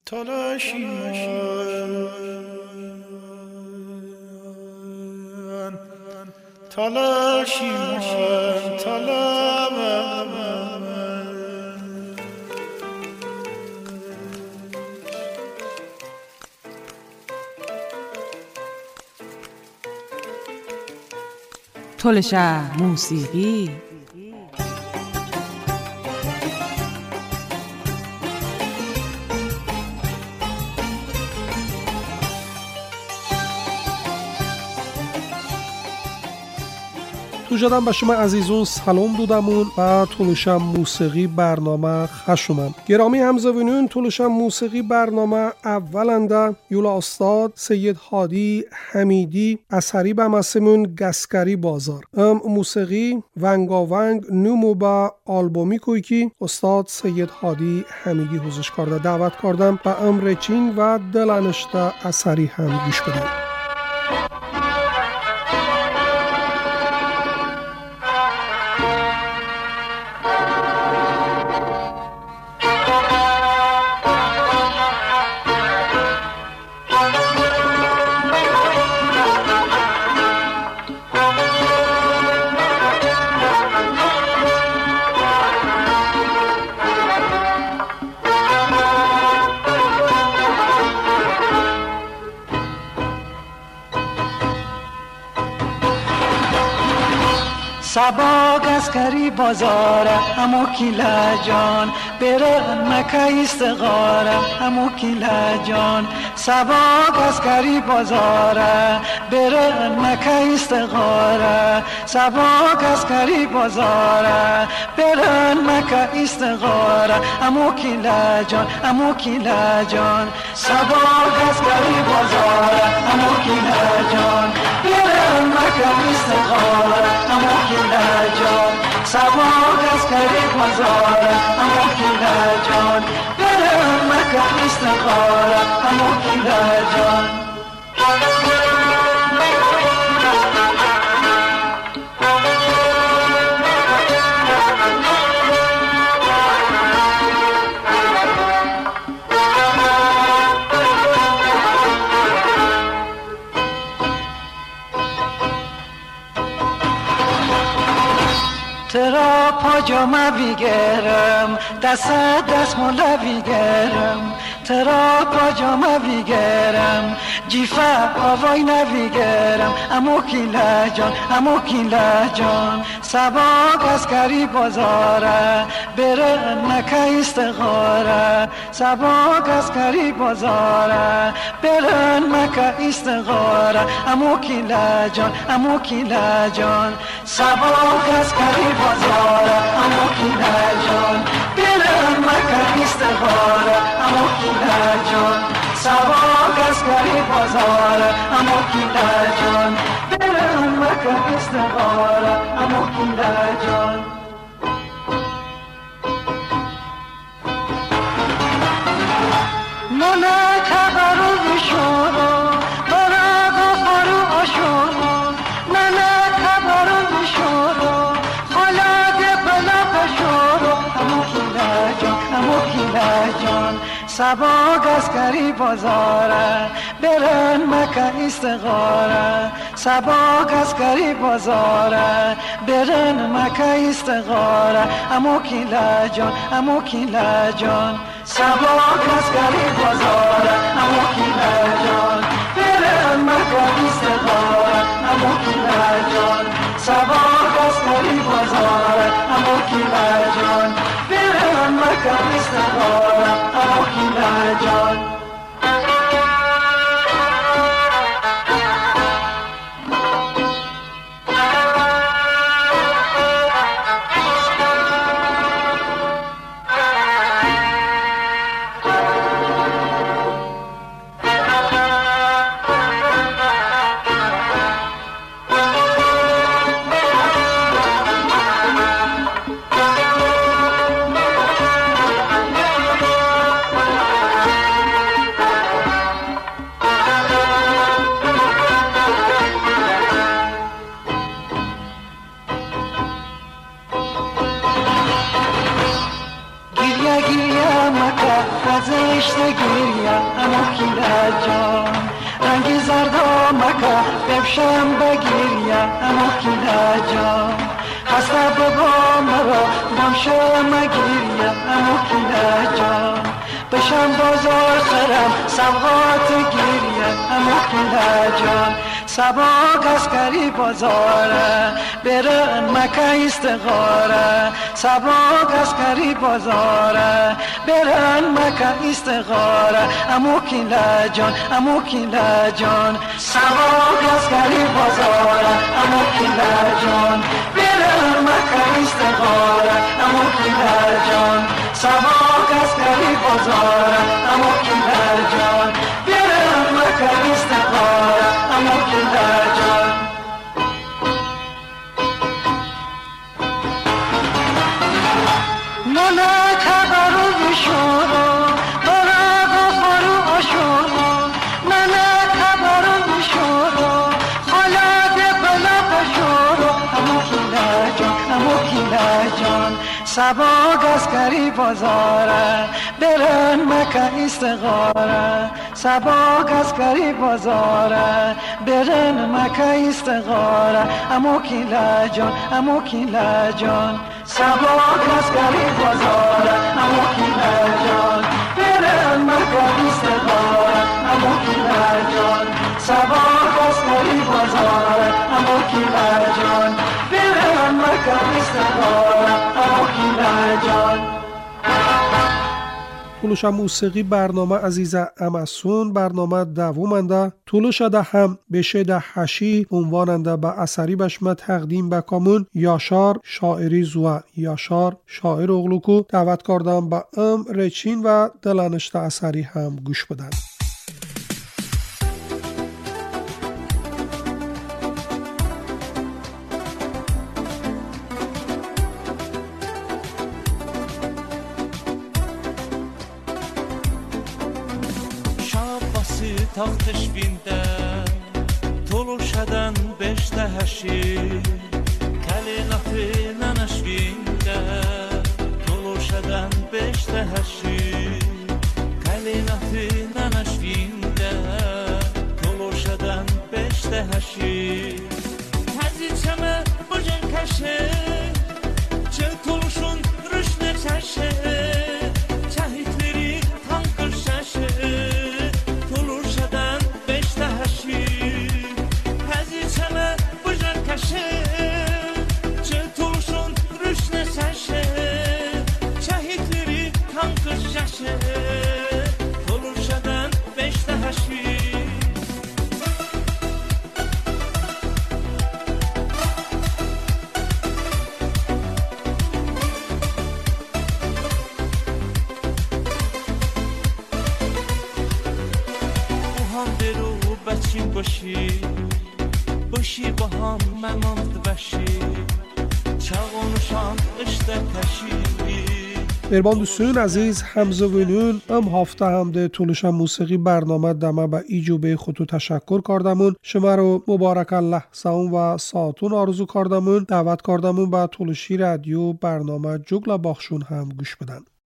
تلشه موسیقی توجدم به شما عزیزون سلام دودمون و تلوشم موسیقی برنامه خشومم گرامی همزوینون. تلوشم موسیقی برنامه اولنده یولا استاد سید هادی حمیدی اثری به مسمون گسکری بازار موسیقی ونگاونگ نومو با آلبومی کوی که استاد سید هادی حمیدی حوزش کرده دعوت کردم به امر چین و دلنشته اثری هم گوش بدیم. سبا گسکری بازاره امو کیلا جان برن مکه استغاره امو کیلا جان سبا گسکری بازاره برن مکه استغاره سبا گسکری بازاره برن مکه استغاره امو کیلا جان سبا گسکری بازاره امو کیلا جان برن مکه استغاره امو کیلا جان سبا گسکری بازاره امو کیلا جان برن مکه استغاره امو کیلا جان ترا پاجامه بیگرم دست مولا بیگرم ترا پاجامه بیگرم جیفه آوای نبیگرم امو کیلا جان سبا گسکری بازاره برن مکه استغاره سبا گسکری بازاره برن مکه استغاره امو کیلا جان سبا گسکری بازاره امو کیلا جان برن مکه استغاره امو کیلا جان سبا گسکری بازاره امو کیلا جان برن مکه استغاره امو کیلا جان نانا تبرو بشورو برا گفارو آشورو نانا تبرو بشورو خلاق بلا بشورو امو کیلا جان سبا گسکری بازاره برن مکه استغاره سبا گسکری بازاره برن مکه استغاره امو کیلا جان سبا گسکری بازاره امو کیلا جان برن مکه استغاره امو کیلا جان سبا گسکری بازاره امو کیلا جان برن مکه استغاره امو کیلا جان مکه رزشت گیریا امو کیلا جان رنگی زردا مکه بفشم بگیریا امو کیلا جان خسته بابا مرا بامشه مگیریا امو کیلا جان بشم بازار خرم سوغات گیریا امو کیلا جان سباق اسکری بازاره برن مکه استغاره سباق اسکری بازاره برن مکه استغاره امو کیلا جان امو کیلا جان سباق اسکری بازاره امو کیلا جان برن مکه استغاره امو کیلا جان سباق اسکری بازاره امو کیلا جان برن مکه استغاره امو کیلا جان نانا خبرو بشورو براغ خورو آشورو نانا خبرو بشورو خالد بلا بشورو امو کیلا جان امو کیلا جان سباق اسکری بازاره برن مکه استغاره سباق اسکری بازاره برن مکه استغاره امو کیلا جان امو کیلا جان سباق اسکری بازاره امو کیلا جان برن مکه استغاره امو کیلا جان سباق اسکری بازاره امو کیلا جان برن مکه استغاره امو کیلا جان تولوش موسیقی برنامه عزیز امسون برنامه دومنده تولوش ده هم بشه ده حشی عنواننده به اثری بشمه تقدیم بکامون یاشار شاعری زوه یاشار شاعر اغلوکو دعوت کردم به رچین و دلنشت اثری هم گوش بدن. taxtış bində Toluşadan beşdə həşi Kəlinatı nənəşvində Toluşadan beşdə həşi Kəlinatı nənəşvində Toluşadan beşdə həşi Həziçəmə bugün kəşi Çıl toluşun rüşnə çəşi Çəhitləri tankır şəşi Toluşadan beşte haşi Uhan deru bəçin başı Başı baham məmand bəşi Çağonuşan işte təşi برباندوستون عزیز همزوینون هفته هم ده تولوش موسیقی برنامه دمه به ایجوبه خودتو تشکر کردمون شما رو مبارک الله ساون و ساعتون آرزو کردمون دعوت کردمون به تولوشی رادیو برنامه جگل باخشون هم گوش بدن